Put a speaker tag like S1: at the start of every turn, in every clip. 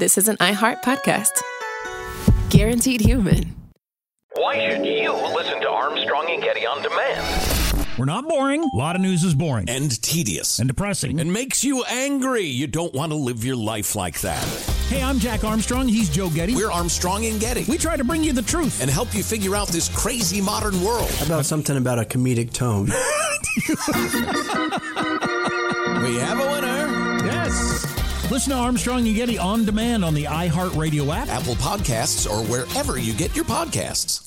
S1: this is an iHeart podcast. Guaranteed human.
S2: Why should you listen to Armstrong and Getty on demand?
S3: We're not boring. A lot of news is boring.
S4: And tedious.
S3: And depressing.
S4: And makes you angry. You don't want to live your life like that.
S3: Hey, I'm Jack Armstrong. He's Joe Getty.
S4: We're Armstrong and Getty.
S3: We try to bring you the truth.
S4: And help you figure out this crazy modern world.
S5: How about something about a comedic tone?
S4: We have a winner.
S3: Yes. Listen to Armstrong and Getty on demand on the iHeartRadio app,
S4: Apple Podcasts, or wherever you get your podcasts.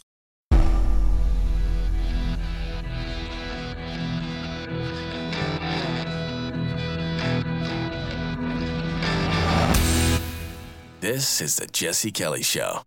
S4: This is the Jesse Kelly Show.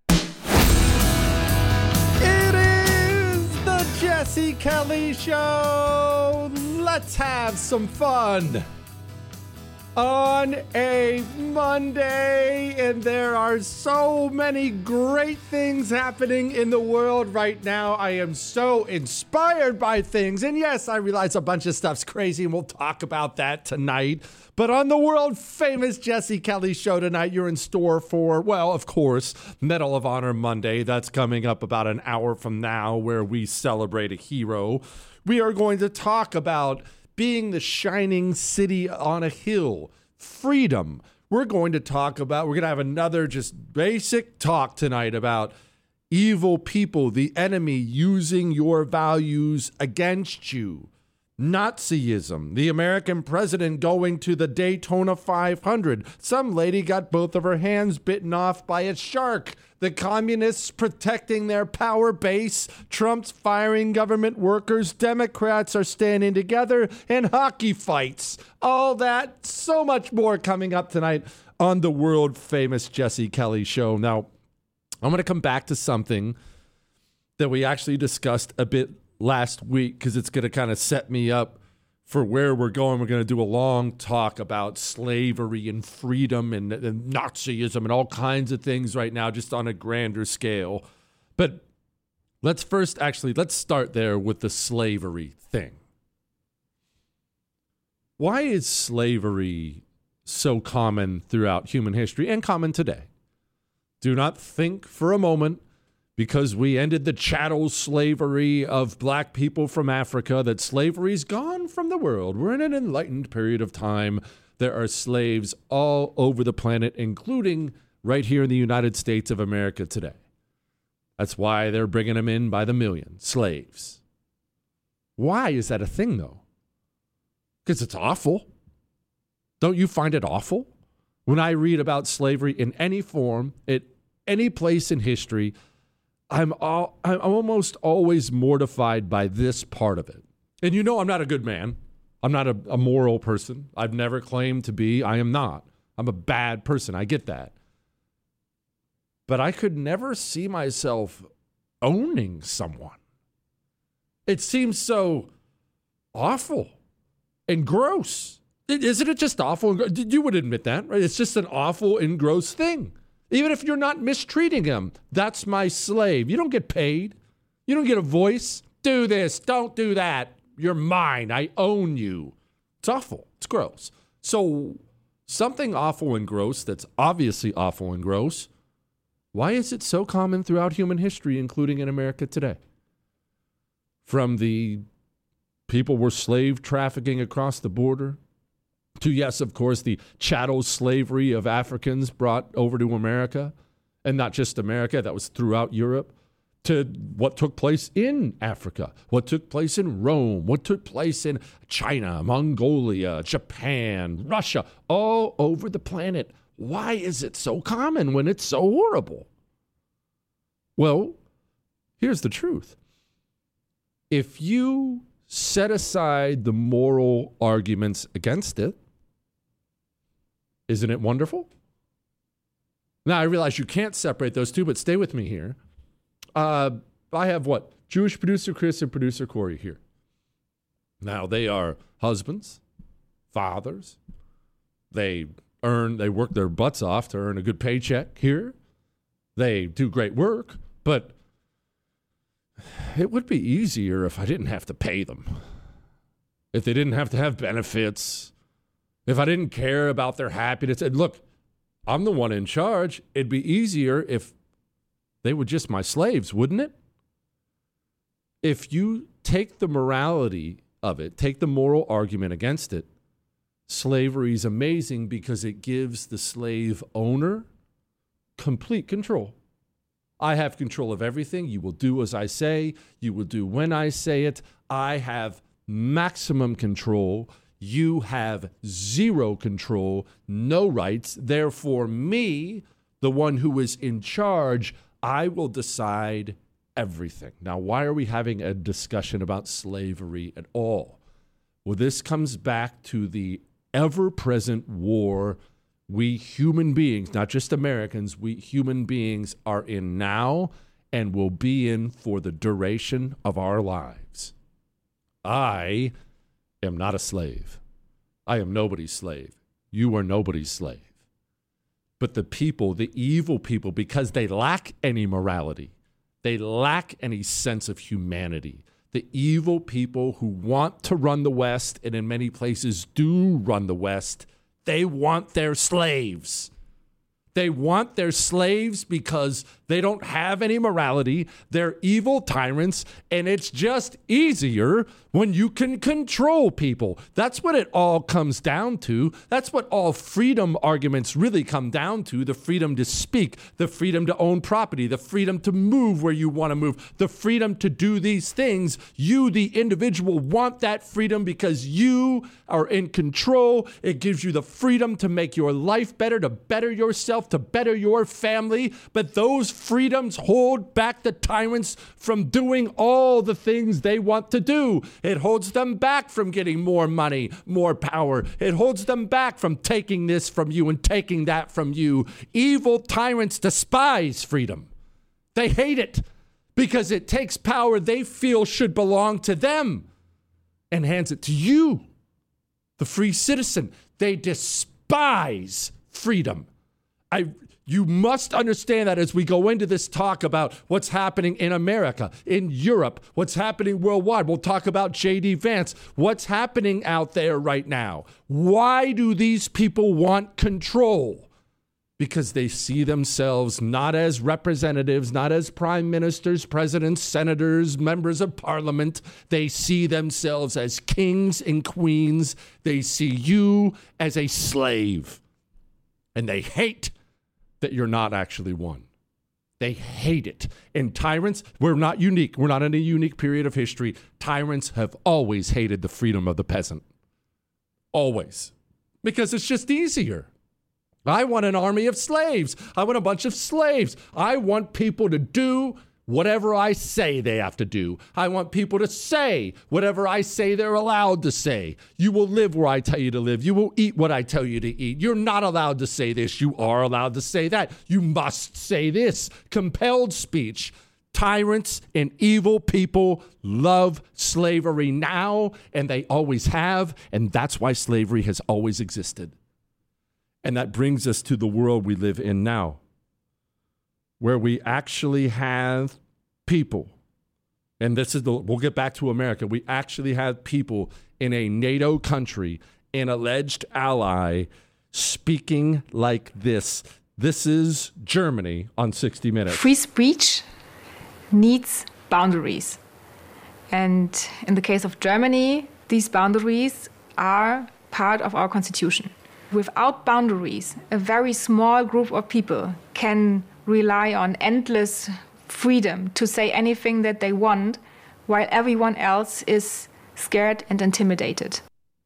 S6: It is the Jesse Kelly Show. Let's have some fun on a Monday. And there are so many great things happening in the world right now. I am so inspired by things. And yes, I realize a bunch of stuff's crazy, and we'll talk about that tonight. But on the world famous Jesse Kelly Show tonight, you're in store for, well, of course, Medal of Honor Monday. That's coming up about an hour from now, where we celebrate a hero. We are going to talk about being the shining city on a hill, freedom. We're going to have another just basic talk tonight about evil people, the enemy using your values against you. Nazism, the American president going to the Daytona 500. Some lady got both of her hands bitten off by a shark. The communists protecting their power base. Trump's firing government workers. Democrats are standing together. And hockey fights. All that, so much more coming up tonight on the world famous Jesse Kelly Show. Now, I'm going to come back to something that we actually discussed a bit last week, because it's going to kind of set me up for where we're going. We're going to do a long talk about slavery and freedom and Nazism and all kinds of things right now, just on a grander scale. But let's start there with the slavery thing. Why is slavery so common throughout human history and common today? Do not think for a moment, because we ended the chattel slavery of black people from Africa, that slavery's gone from the world. We're in an enlightened period of time. There are slaves all over the planet, including right here in the United States of America today. That's why they're bringing them in by the million, slaves. Why is that a thing, though? Because it's awful. Don't you find it awful? When I read about slavery in any form, at any place in history, I'm almost always mortified by this part of it. And you know I'm not a good man. I'm not a moral person. I've never claimed to be. I am not. I'm a bad person. I get that. But I could never see myself owning someone. It seems so awful and gross. Isn't it just awful? You would admit that, right? It's just an awful and gross thing. Even if you're not mistreating him, that's my slave. You don't get paid. You don't get a voice. Do this. Don't do that. You're mine. I own you. It's awful. It's gross. So something awful and gross that's obviously awful and gross, why is it so common throughout human history, including in America today? From the people were slave trafficking across the border, to, yes, of course, the chattel slavery of Africans brought over to America, and not just America, that was throughout Europe, to what took place in Africa, what took place in Rome, what took place in China, Mongolia, Japan, Russia, all over the planet. Why is it so common when it's so horrible? Well, here's the truth. If you set aside the moral arguments against it, isn't it wonderful? Now, I realize you can't separate those two, but stay with me here. I have Jewish producer Chris and producer Corey here. Now, they are husbands, fathers. They work their butts off to earn a good paycheck here. They do great work, but it would be easier if I didn't have to pay them. If they didn't have to have benefits. If I didn't care about their happiness. And look, I'm the one in charge. It'd be easier if they were just my slaves, wouldn't it? If you take the morality of it, take the moral argument against it, slavery is amazing because it gives the slave owner complete control. I have control of everything. You will do as I say. You will do when I say it. I have maximum control. You have zero control, no rights. Therefore, me, the one who is in charge, I will decide everything. Now, why are we having a discussion about slavery at all? Well, this comes back to the ever-present war we human beings, not just Americans, we human beings are in now and will be in for the duration of our lives. I am not a slave. I am nobody's slave. You are nobody's slave. But the people, the evil people, because they lack any morality, they lack any sense of humanity. The evil people who want to run the West, and in many places do run the West, they want their slaves. They want their slaves because they don't have any morality. They're evil tyrants, and it's just easier when you can control people. That's what it all comes down to. That's what all freedom arguments really come down to: the freedom to speak, the freedom to own property, the freedom to move where you want to move, the freedom to do these things. You, the individual, want that freedom because you are in control. It gives you the freedom to make your life better, to better yourself, to better your family. But those freedoms hold back the tyrants from doing all the things they want to do. It holds them back from getting more money, more power. It holds them back from taking this from you and taking that from you. Evil tyrants despise freedom. They hate it because it takes power they feel should belong to them and hands it to you, the free citizen. They despise freedom. You must understand that as we go into this talk about what's happening in America, in Europe, what's happening worldwide. We'll talk about J.D. Vance, what's happening out there right now. Why do these people want control? Because they see themselves not as representatives, not as prime ministers, presidents, senators, members of parliament. They see themselves as kings and queens. They see you as a slave. And they hate that you're not actually one. They hate it. And tyrants, we're not unique. We're not in a unique period of history. Tyrants have always hated the freedom of the peasant. Always. Because it's just easier. I want an army of slaves. I want a bunch of slaves. I want people to do whatever I say they have to do. I want people to say whatever I say they're allowed to say. You will live where I tell you to live. You will eat what I tell you to eat. You're not allowed to say this. You are allowed to say that. You must say this. Compelled speech. Tyrants and evil people love slavery now, and they always have, and that's why slavery has always existed. And that brings us to the world we live in now, where we actually have people, and we'll get back to America. We actually have people in a NATO country, an alleged ally, speaking like this. This is Germany on 60 Minutes.
S7: Free speech needs boundaries. And in the case of Germany, these boundaries are part of our constitution. Without boundaries, a very small group of people can rely on endless freedom to say anything that they want, while everyone else is scared and intimidated.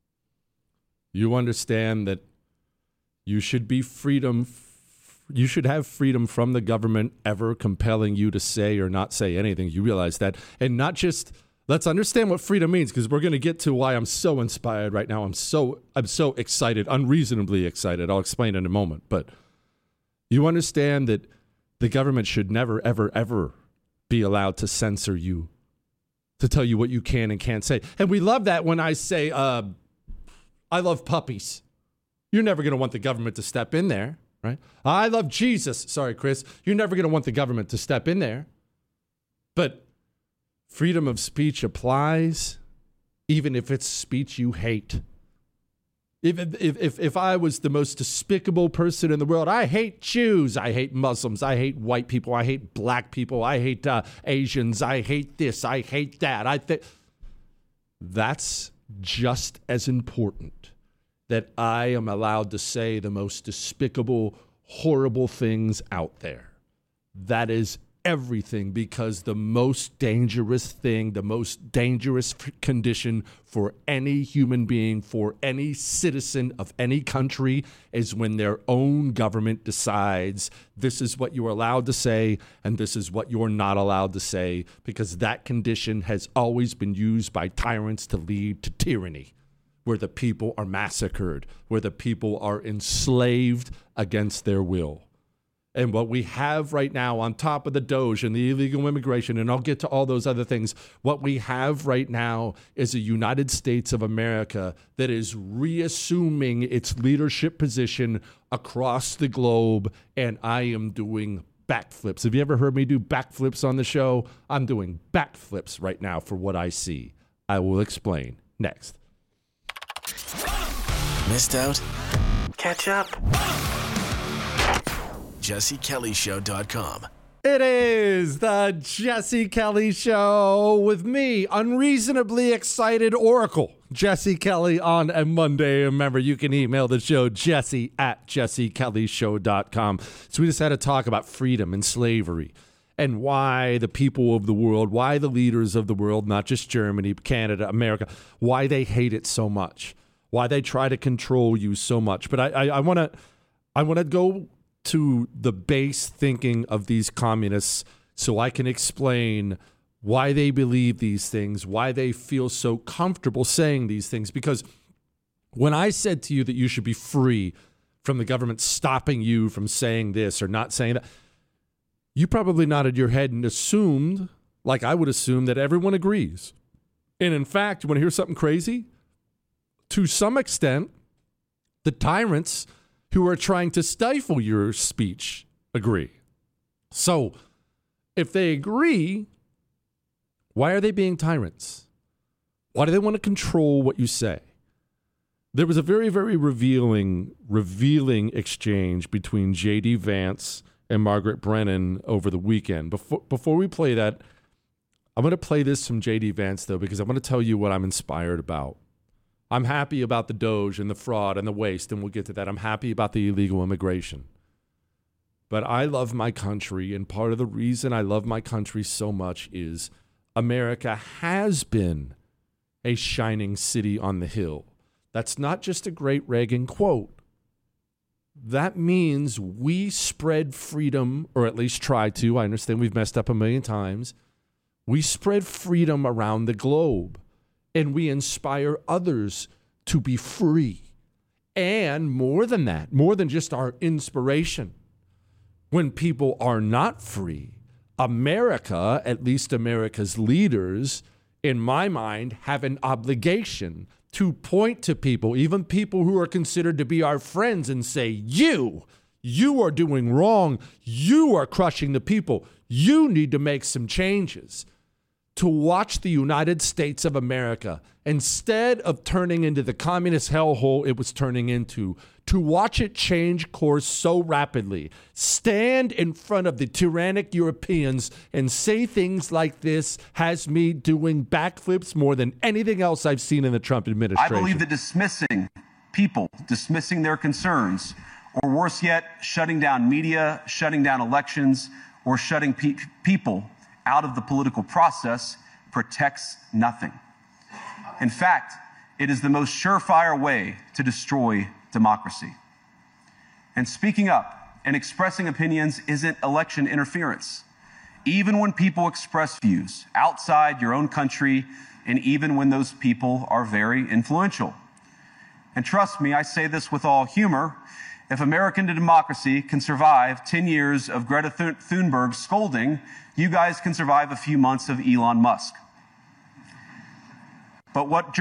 S6: You understand that you should be you should have freedom from the government ever compelling you to say or not say anything. You realize that. And not just, let's understand what freedom means, because we're going to get to why I'm so inspired right now. I'm so excited, unreasonably excited. I'll explain in a moment. But you understand that the government should never, ever, ever be allowed to censor you, to tell you what you can and can't say. And we love that when I say, I love puppies. You're never going to want the government to step in there, right? I love Jesus. Sorry, Chris. You're never going to want the government to step in there. But freedom of speech applies even if it's speech you hate. If I was the most despicable person in the world, I hate Jews, I hate Muslims, I hate white people, I hate black people, I hate Asians, I hate this, I hate that. I think that's just as important, that I am allowed to say the most despicable, horrible things out there. That is everything, because the most dangerous thing, the most dangerous condition for any human being, for any citizen of any country, is when their own government decides this is what you're allowed to say and this is what you're not allowed to say, because that condition has always been used by tyrants to lead to tyranny, where the people are massacred, where the people are enslaved against their will. And what we have right now, on top of the DOJ and the illegal immigration, and I'll get to all those other things, what we have right now is a United States of America that is reassuming its leadership position across the globe, and I am doing backflips. Have you ever heard me do backflips on the show? I'm doing backflips right now for what I see. I will explain next.
S8: Missed out? Catch up. JesseKellyShow.com.
S6: It is the Jesse Kelly Show with me, unreasonably excited Oracle, Jesse Kelly, on a Monday. Remember, you can email the show, jesse@jessekellyshow.com. So we just had to talk about freedom and slavery and why the people of the world, why the leaders of the world, not just Germany, Canada, America, why they hate it so much, why they try to control you so much. But I want to go to the base thinking of these communists so I can explain why they believe these things, why they feel so comfortable saying these things. Because when I said to you that you should be free from the government stopping you from saying this or not saying that, you probably nodded your head and assumed, like I would assume, that everyone agrees. And in fact, you want to hear something crazy? To some extent, the tyrants who are trying to stifle your speech agree. So if they agree, why are they being tyrants? Why do they want to control what you say? There was a very, very revealing exchange between J.D. Vance and Margaret Brennan over the weekend. Before we play that, I'm going to play this from J.D. Vance, though, because I'm going to tell you what I'm inspired about. I'm happy about the DOJ and the fraud and the waste, and we'll get to that. I'm happy about the illegal immigration. But I love my country, and part of the reason I love my country so much is America has been a shining city on the hill. That's not just a great Reagan quote. That means we spread freedom, or at least try to. I understand we've messed up a million times. We spread freedom around the globe. And we inspire others to be free. And more than that, more than just our inspiration, when people are not free, America, at least America's leaders, in my mind, have an obligation to point to people, even people who are considered to be our friends, and say, you are doing wrong. You are crushing the people. You need to make some changes. To watch the United States of America, instead of turning into the communist hellhole it was turning into, to watch it change course so rapidly, stand in front of the tyrannic Europeans and say things like this has me doing backflips more than anything else I've seen in the Trump administration.
S9: I believe that dismissing people, dismissing their concerns, or worse yet, shutting down media, shutting down elections, or shutting people out of the political process protects nothing. In fact, it is the most surefire way to destroy democracy. And speaking up and expressing opinions isn't election interference. Even when people express views outside your own country, and even when those people are very influential. And trust me, I say this with all humor, if American democracy can survive 10 years of Greta Thunberg scolding, you guys can survive a few months of Elon Musk. But what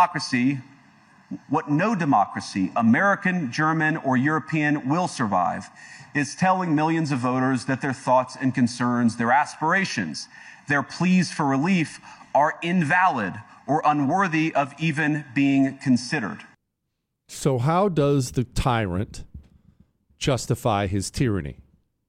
S9: no democracy, American, German, or European, will survive is telling millions of voters that their thoughts and concerns, their aspirations, their pleas for relief are invalid or unworthy of even being considered.
S6: So how does the tyrant justify his tyranny?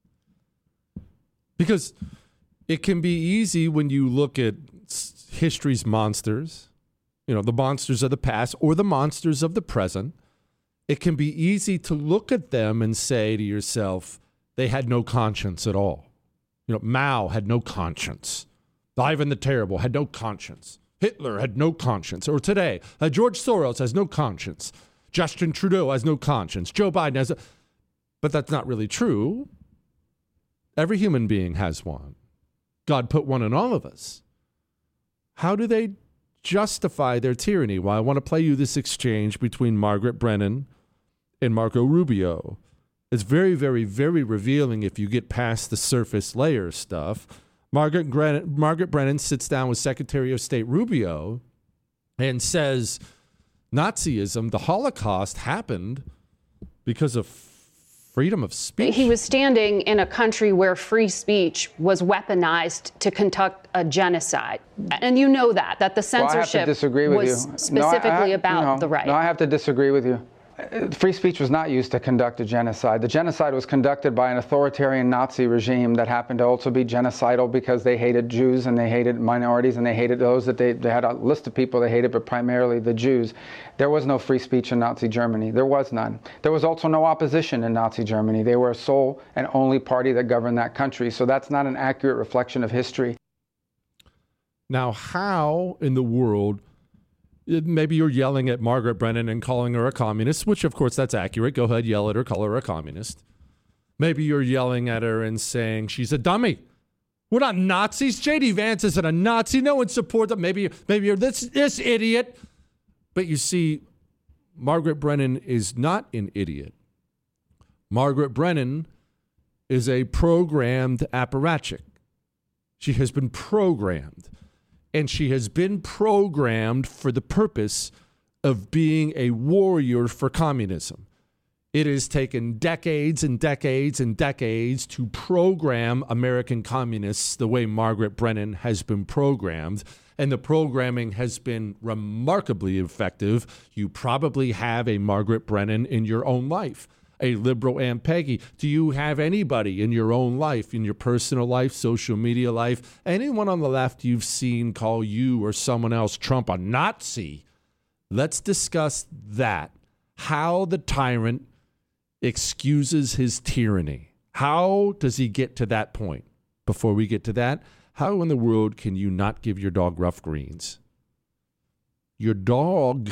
S6: Because it can be easy when you look at history's monsters, the monsters of the past or the monsters of the present. It can be easy to look at them and say to yourself, they had no conscience at all. Mao had no conscience. Ivan the Terrible had no conscience. Hitler had no conscience. Or today, George Soros has no conscience. Justin Trudeau has no conscience. Joe Biden has But that's not really true. Every human being has one. God put one in all of us. How do they justify their tyranny? Well, I want to play you this exchange between Margaret Brennan and Marco Rubio. It's very, very, very revealing if you get past the surface layer stuff. Margaret Brennan sits down with Secretary of State Rubio and says Nazism, the Holocaust, happened because of freedom of speech.
S10: He was standing in a country where free speech was weaponized to conduct a genocide. And you know that the censorship was specifically about the right.
S11: No, I have to disagree with you. Free speech was not used to conduct a genocide. The genocide was conducted by an authoritarian Nazi regime that happened to also be genocidal because they hated Jews and they hated minorities and they hated those that they had a list of people they hated, but primarily the Jews. There was no free speech in Nazi Germany. There was none. There was also no opposition in Nazi Germany. They were a sole and only party that governed that country. So that's not an accurate reflection of history.
S6: Now, how in the world... Maybe you're yelling at Margaret Brennan and calling her a communist, which, of course, that's accurate. Go ahead, yell at her, call her a communist. Maybe you're yelling at her and saying she's a dummy. We're not Nazis. J.D. Vance isn't a Nazi. No one supports them. Maybe you're this idiot. But you see, Margaret Brennan is not an idiot. Margaret Brennan is a programmed apparatchik. She has been programmed. And she has been programmed for the purpose of being a warrior for communism. It has taken decades and decades and decades to program American communists the way Margaret Brennan has been programmed. And the programming has been remarkably effective. You probably have a Margaret Brennan in your own life. A liberal Aunt Peggy. Do you have anybody in your own life, in your personal life, social media life, anyone on the left you've seen call you or someone else Trump a Nazi? Let's discuss that. How the tyrant excuses his tyranny. How does he get to that point? Before we get to that, how in the world can you not give your dog rough greens? Your dog,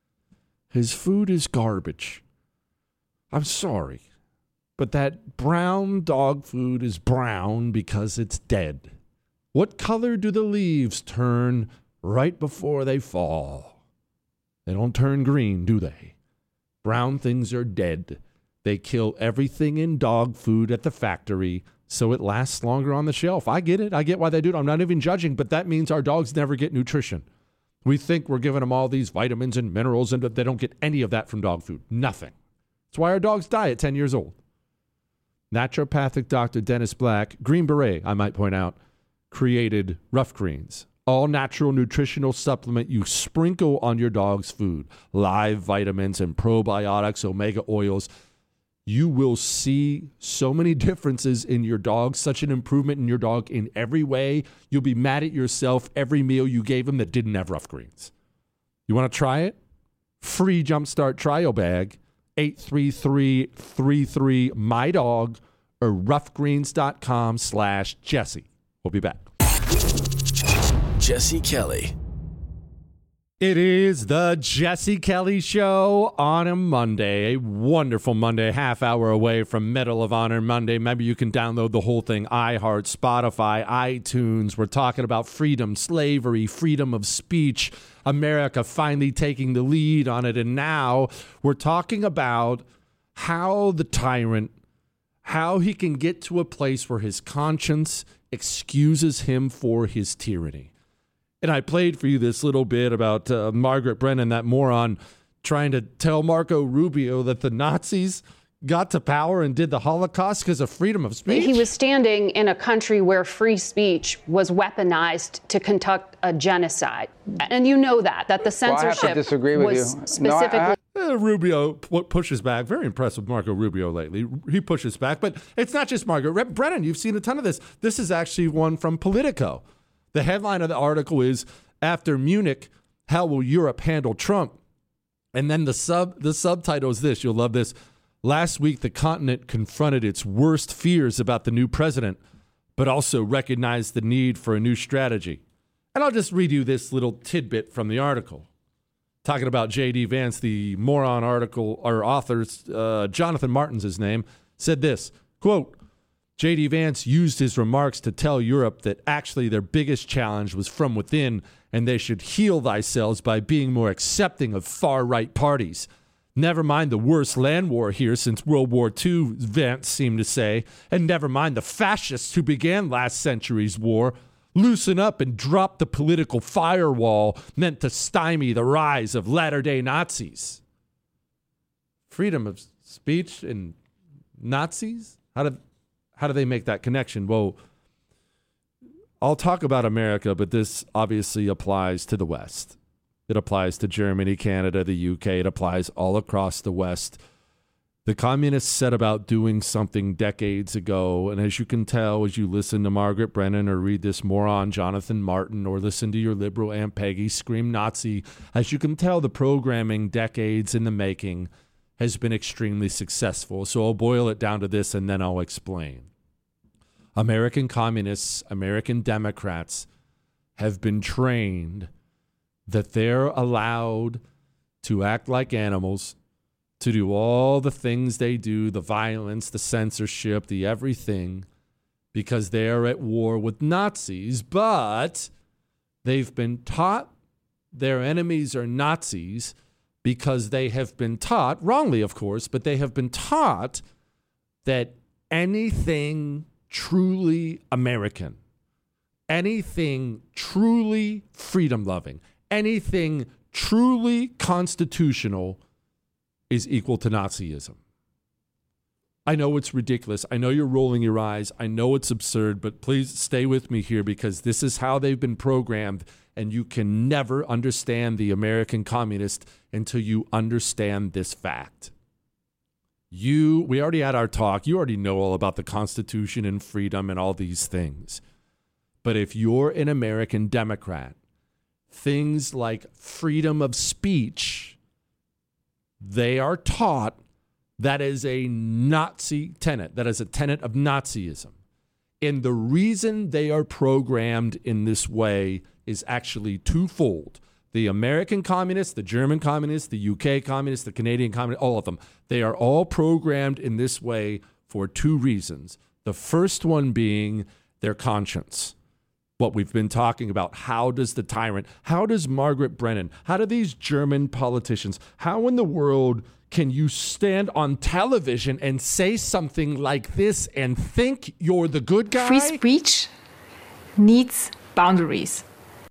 S6: his food is garbage. I'm sorry, but that brown dog food is brown because it's dead. What color do the leaves turn right before they fall? They don't turn green, do they? Brown things are dead. They kill everything in dog food at the factory so it lasts longer on the shelf. I get it. I get why they do it. I'm not even judging, but that means our dogs never get nutrition. We think we're giving them all these vitamins and minerals, and they don't get any of that from dog food. Nothing. That's why our dogs die at 10 years old. Naturopathic Dr. Dennis Black, Green Beret, I might point out, created Rough Greens. All natural nutritional supplement you sprinkle on your dog's food. Live vitamins and probiotics, omega oils. You will see so many differences in your dog, such an improvement in your dog in every way. You'll be mad at yourself every meal you gave him that didn't have Rough Greens. You want to try it? Free Jumpstart trial bag. 833-33-MY-DOG or roughgreens.com/Jesse. We'll be back.
S8: Jesse Kelly.
S6: It is the Jesse Kelly Show on a Monday, a wonderful Monday, half hour away from Medal of Honor Monday. Maybe you can download the whole thing, iHeart, Spotify, iTunes. We're talking about freedom, slavery, freedom of speech, America finally taking the lead on it. And now we're talking about how the tyrant, how he can get to a place where his conscience excuses him for his tyranny. And I played for you this little bit about Margaret Brennan, that moron, trying to tell Marco Rubio that the Nazis got to power and did the Holocaust because of freedom of speech.
S10: He was standing in a country where free speech was weaponized to conduct a genocide. And you know that the censorship
S11: I have to disagree with
S10: was
S11: you.
S10: specifically...
S6: Rubio pushes back. Very impressed with Marco Rubio lately. He pushes back, but it's not just Marco. Brennan, you've seen a ton of this. This is actually one from Politico. The headline of the article is, "After Munich, how will Europe handle Trump?" And then the subtitle is this. You'll love this. "Last week, the continent confronted its worst fears about the new president, but also recognized the need for a new strategy." And I'll just read you this little tidbit from the article. Talking about J.D. Vance, the moron article or authors, Jonathan Martin's his name, said this, quote, "J.D. Vance used his remarks to tell Europe that actually their biggest challenge was from within and they should heal themselves by being more accepting of far-right parties. Never mind the worst land war here since World War II, Vance seemed to say, and never mind the fascists who began last century's war. Loosen up and drop the political firewall meant to stymie the rise of latter-day Nazis." Freedom of speech and Nazis? How do they make that connection? Well, I'll talk about America, but this obviously applies to the West. It applies to Germany, Canada, the UK. It applies all across the West. The communists set about doing something decades ago, and as you can tell, as you listen to Margaret Brennan or read this moron Jonathan Martin or listen to your liberal Aunt Peggy scream Nazi, as you can tell, the programming decades in the making has been extremely successful. So I'll boil it down to this, and then I'll explain. American communists, American Democrats have been trained that they're allowed to act like animals, to do all the things they do, the violence, the censorship, the everything, because they're at war with Nazis, but they've been taught their enemies are Nazis because they have been taught, wrongly of course, but they have been taught that anything truly American, anything truly freedom-loving, anything truly constitutional is equal to Nazism. I know it's ridiculous. I know you're rolling your eyes. I know it's absurd, but please stay with me here because this is how they've been programmed, and you can never understand the American communist until you understand this fact. We already had our talk. You already know all about the Constitution and freedom and all these things. But if you're an American Democrat, things like freedom of speech, they are taught that is a Nazi tenet. That is a tenet of Nazism. And the reason they are programmed in this way is actually twofold. The American communists, the German communists, the UK communists, the Canadian communists, all of them, they are all programmed in this way for two reasons. The first one being their conscience. What we've been talking about. How does the tyrant, how does Margaret Brennan, how do these German politicians, how in the world can you stand on television and say something like this and think you're the good guy?
S7: Free speech needs boundaries.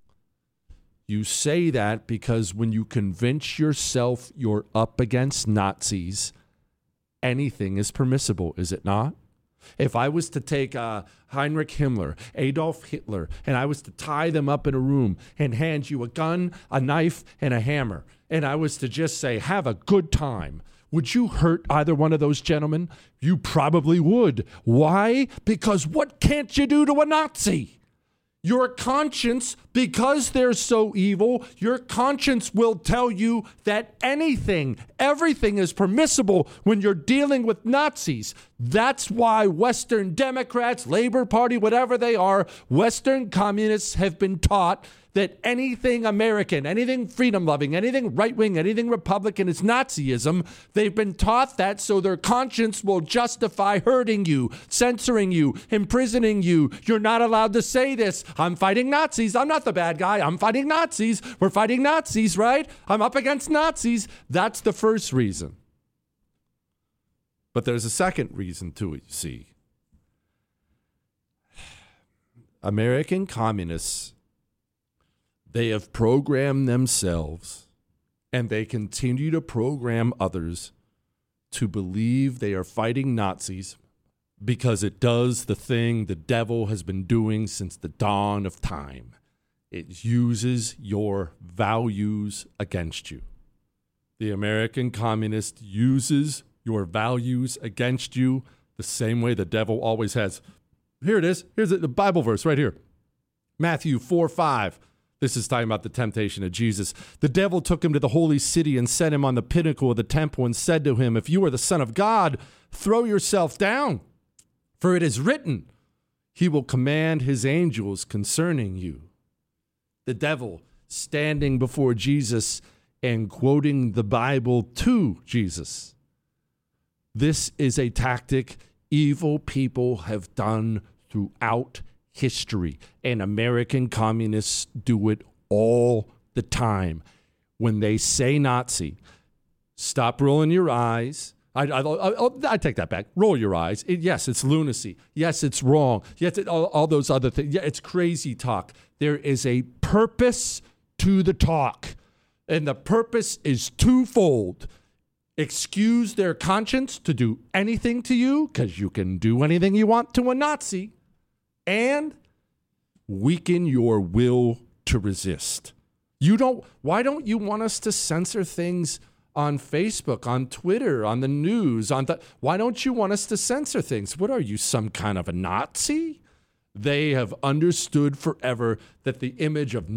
S6: You say that because when you convince yourself you're up against Nazis, anything is permissible, is it not? If I was to take Heinrich Himmler, Adolf Hitler, and I was to tie them up in a room and hand you a gun, a knife, and a hammer, and I was to just say, have a good time, would you hurt either one of those gentlemen? You probably would. Why? Because what can't you do to a Nazi? Your conscience, because they're so evil, your conscience will tell you that anything, everything is permissible when you're dealing with Nazis. That's why Western Democrats, Labor Party, whatever they are, Western communists have been taught that anything American, anything freedom-loving, anything right-wing, anything Republican is Nazism. They've been taught that so their conscience will justify hurting you, censoring you, imprisoning you. You're not allowed to say this. I'm fighting Nazis. I'm not the bad guy. I'm fighting Nazis. We're fighting Nazis, right? I'm up against Nazis. That's the first reason. But there's a second reason too, you see. American communists, they have programmed themselves and they continue to program others to believe they are fighting Nazis because it does the thing the devil has been doing since the dawn of time. It uses your values against you. The American communist uses your values against you the same way the devil always has. Here it is. Here's the Bible verse right here. Matthew 4:5. This is talking about the temptation of Jesus. The devil took him to the holy city and set him on the pinnacle of the temple and said to him, "If you are the Son of God, throw yourself down. For it is written, he will command his angels concerning you." The devil standing before Jesus and quoting the Bible to Jesus. This is a tactic evil people have done throughout history, and American communists do it all the time. When they say Nazi, stop rolling your eyes. I take that back. Roll your eyes. Yes, it's lunacy. Yes, it's wrong. Yes, all those other things. Yeah, it's crazy talk. There is a purpose to the talk, and the purpose is twofold. Excuse their conscience to do anything to you, because you can do anything you want to a Nazi, and weaken your will to resist. Why don't you want us to censor things on Facebook, on Twitter, on the news? Why don't you want us to censor things? What are you, some kind of a Nazi? They have understood forever that the image of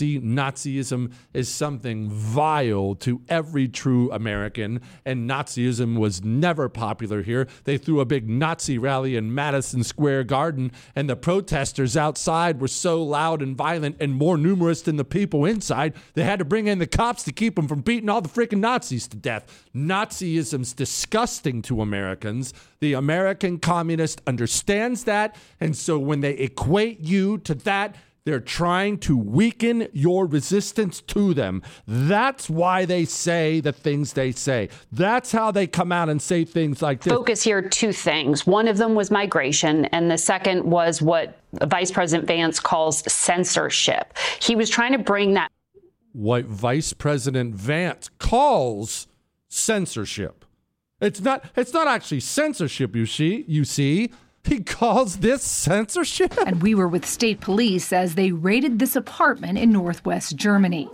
S6: Nazism is something vile to every true American, and Nazism was never popular here. They threw a big Nazi rally in Madison Square Garden, and the protesters outside were so loud and violent and more numerous than the people inside, they had to bring in the cops to keep them from beating all the freaking Nazis to death. Nazism's disgusting to Americans. The American communist understands that, and so when they equate you to that, they're trying to weaken your resistance to them. That's why they say the things they say. That's how they come out and say things like this.
S10: Focus here, two things. One of them was migration, and the second was what Vice President Vance calls censorship. He was trying to bring that.
S6: What Vice President Vance calls censorship. It's not actually censorship, you see. He calls this censorship.
S12: And we were with state police as they raided this apartment in northwest Germany.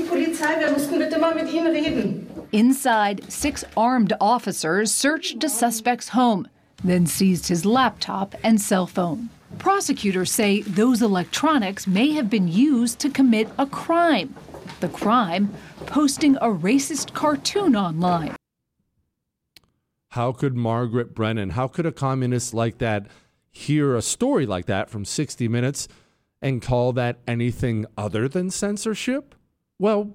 S12: Inside, 6 armed officers searched a suspect's home, then seized his laptop and cell phone. Prosecutors say those electronics may have been used to commit a crime. The crime, posting a racist cartoon online.
S6: How could Margaret Brennan, how could a communist like that hear a story like that from 60 Minutes and call that anything other than censorship? Well,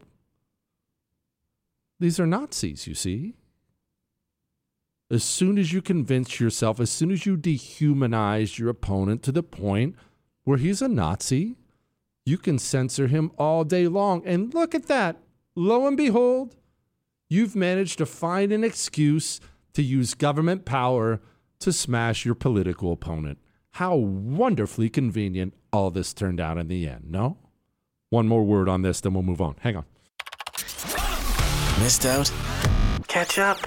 S6: these are Nazis, you see. As soon as you convince yourself, as soon as you dehumanize your opponent to the point where he's a Nazi, you can censor him all day long. And look at that. Lo and behold, you've managed to find an excuse to use government power to smash your political opponent. How wonderfully convenient all this turned out in the end, no? One more word on this, then we'll move on. Hang on.
S8: Missed out? Catch up.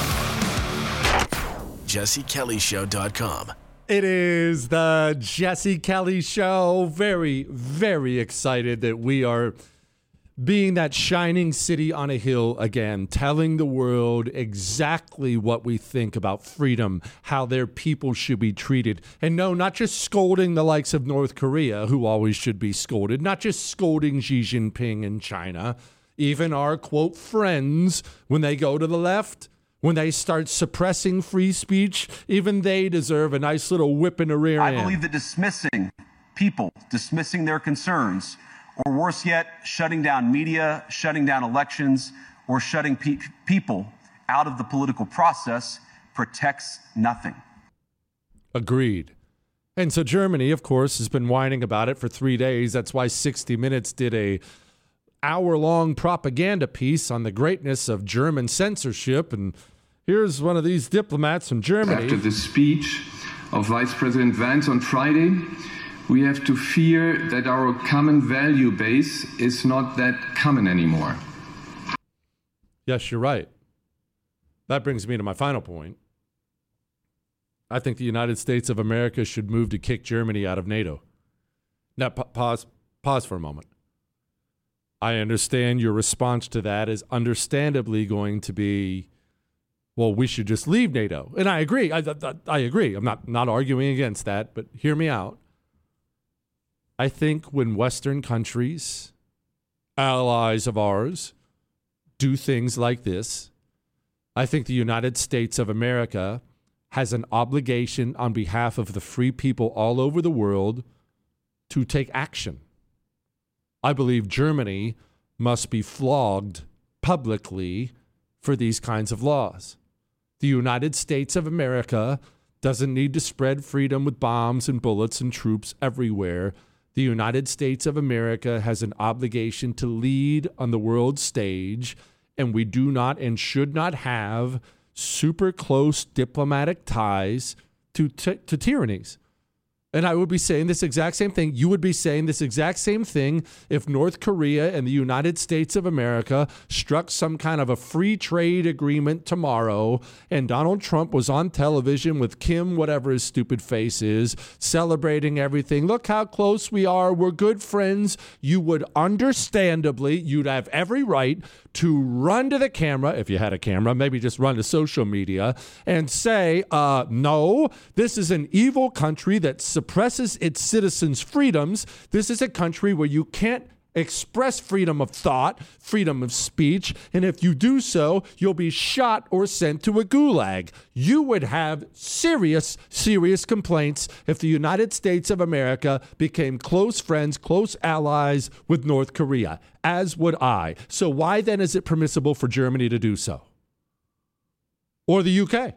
S8: JesseKellyShow.com.
S6: It is the Jesse Kelly Show. Very, very excited that we are being that shining city on a hill again, telling the world exactly what we think about freedom, how their people should be treated. And no, not just scolding the likes of North Korea, who always should be scolded, not just scolding Xi Jinping in China, even our, quote, friends, when they go to the left, when they start suppressing free speech, even they deserve a nice little whip in the rear end.
S9: I believe that dismissing people, dismissing their concerns, or worse yet, shutting down media, shutting down elections, or shutting people out of the political process protects nothing.
S6: Agreed. And so Germany, of course, has been whining about it for 3 days. That's why 60 Minutes did a hour-long propaganda piece on the greatness of German censorship. And here's one of these diplomats from Germany.
S13: After the speech of Vice President Vance on Friday, we have to fear that our common value base is not that common anymore.
S6: Yes, you're right. That brings me to my final point. I think the United States of America should move to kick Germany out of NATO. Now, pause for a moment. I understand your response to that is understandably going to be, well, we should just leave NATO. And I agree. I agree. I'm not arguing against that, but hear me out. I think when Western countries, allies of ours, do things like this, I think the United States of America has an obligation on behalf of the free people all over the world to take action. I believe Germany must be flogged publicly for these kinds of laws. The United States of America doesn't need to spread freedom with bombs and bullets and troops everywhere. The United States of America has an obligation to lead on the world stage, and we do not and should not have super close diplomatic ties to tyrannies. And I would be saying this exact same thing. You would be saying this exact same thing if North Korea and the United States of America struck some kind of a free trade agreement tomorrow and Donald Trump was on television with Kim, whatever his stupid face is, celebrating everything. Look how close we are. We're good friends. You would understandably, you'd have every right to run to the camera, if you had a camera, maybe just run to social media and say, no, this is an evil country that suppresses its citizens' freedoms. This is a country where you can't express freedom of thought, freedom of speech, and if you do so, you'll be shot or sent to a gulag. You would have serious, serious complaints if the United States of America became close friends, close allies with North Korea, as would I. So why then is it permissible for Germany to do so? Or the UK?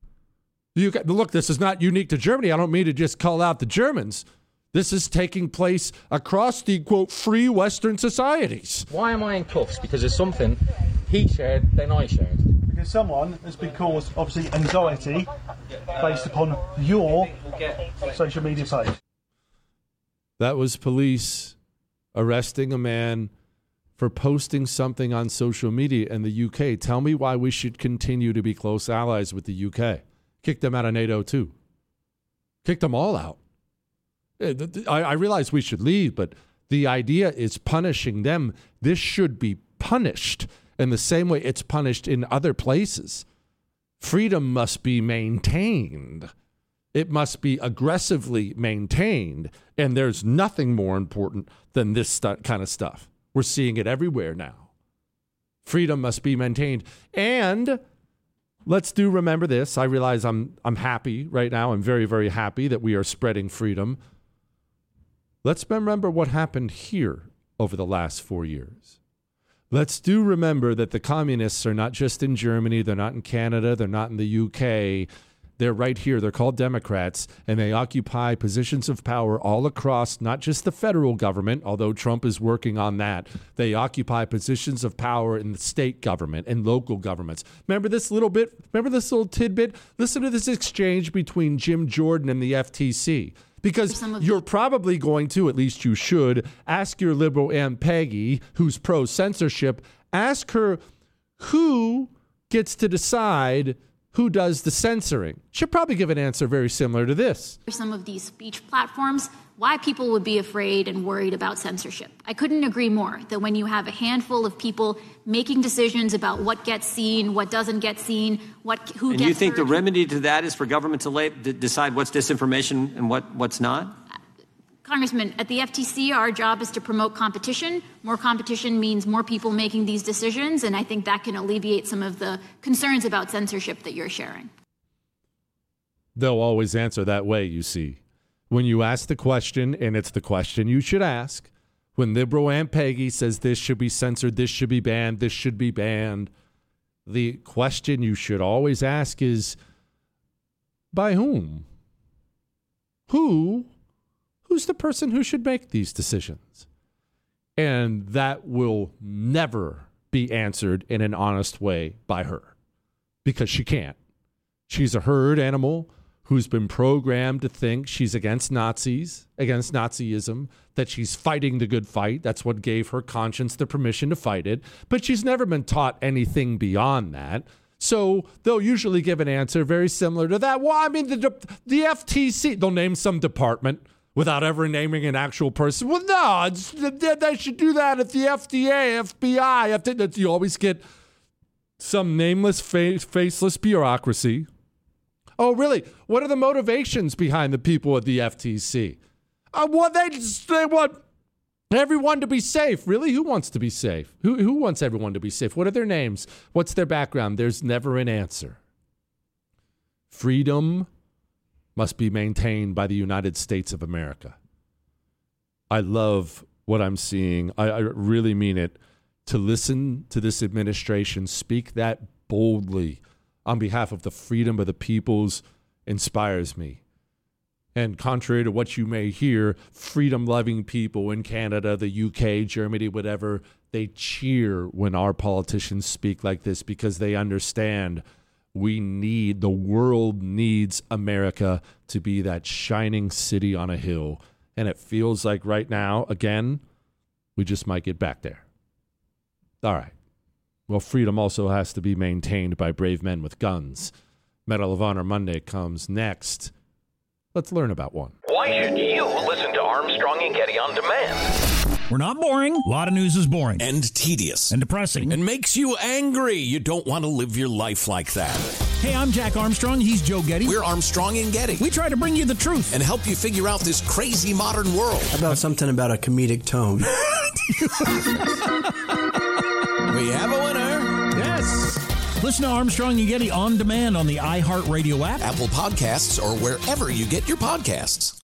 S6: Look, this is not unique to Germany. I don't mean to just call out the Germans. This is taking place across the, quote, free Western societies.
S14: Why am I in cuffs? Because there's something he shared, then I shared.
S15: Because someone has been caused, obviously, anxiety based upon your social media page.
S6: That was police arresting a man for posting something on social media in the UK. Tell me why we should continue to be close allies with the UK. Kick them out of NATO, too. Kick them all out. I realize we should leave, but the idea is punishing them. This should be punished in the same way it's punished in other places. Freedom must be maintained. It must be aggressively maintained. And there's nothing more important than this kind of stuff. We're seeing it everywhere now. Freedom must be maintained. And let's remember this. I realize I'm happy right now. I'm very, very happy that we are spreading freedom. Let's remember what happened here over the last 4 years. Let's remember that the communists are not just in Germany. They're not in Canada. They're not in the UK. They're right here. They're called Democrats, and they occupy positions of power all across not just the federal government, although Trump is working on that. They occupy positions of power in the state government and local governments. Remember this little bit? Remember this little tidbit? Listen to this exchange between Jim Jordan and the FTC. Because you're probably going to, at least you should, ask your liberal Aunt Peggy, who's pro-censorship, ask her who gets to decide who does the censoring. She'll probably give an answer very similar to this.
S16: Some of these speech platforms, why people would be afraid and worried about censorship. I couldn't agree more that when you have a handful of people making decisions about what gets seen, what doesn't get seen, who gets heard.
S17: And you think the remedy to that is for government to decide what's disinformation and what's not?
S16: Congressman, at the FTC, our job is to promote competition. More competition means more people making these decisions, and I think that can alleviate some of the concerns about censorship that you're sharing.
S6: They'll always answer that way, you see. When you ask the question, and it's the question you should ask, when liberal Aunt Peggy says this should be censored, this should be banned, this should be banned, the question you should always ask is, by whom? Who's the person who should make these decisions? And that will never be answered in an honest way by her, because she can't. She's a herd animal who's been programmed to think she's against Nazis, against Nazism, that she's fighting the good fight. That's what gave her conscience the permission to fight it. But she's never been taught anything beyond that. So they'll usually give an answer very similar to that. Well, I mean, the FTC, they'll name some department. without ever naming an actual person. Well, no, they should do that at the FDA, FBI. You always get some nameless, faceless bureaucracy. Oh, really? What are the motivations behind the people at the FTC? Well, they want everyone to be safe. Really? Who wants to be safe? Who wants everyone to be safe? What are their names? What's their background? There's never an answer. Freedom must be maintained by the United States of America. I love what I'm seeing. I really mean it. To listen to this administration speak that boldly on behalf of the freedom of the peoples inspires me. And contrary to what you may hear, freedom-loving people in Canada, the UK, Germany, whatever, they cheer when our politicians speak like this because they understand the world needs America to be that shining city on a hill. And it feels like right now, again, we just might get back there. All right. Well, freedom also has to be maintained by brave men with guns. Medal of Honor Monday comes next. Let's learn about one.
S2: Why should you listen to Armstrong and Getty on demand?
S3: We're not boring. A lot of news is boring.
S4: And tedious.
S3: And depressing.
S4: And makes you angry. You don't want to live your life like that.
S3: Hey, I'm Jack Armstrong. He's Joe Getty.
S4: We're Armstrong and Getty.
S3: We try to bring you the truth.
S4: And help you figure out this crazy modern world.
S5: How about something about a comedic tone?
S4: We have a winner.
S3: Yes. Listen to Armstrong and Getty on demand on the iHeartRadio app,
S4: Apple Podcasts, or wherever you get your podcasts.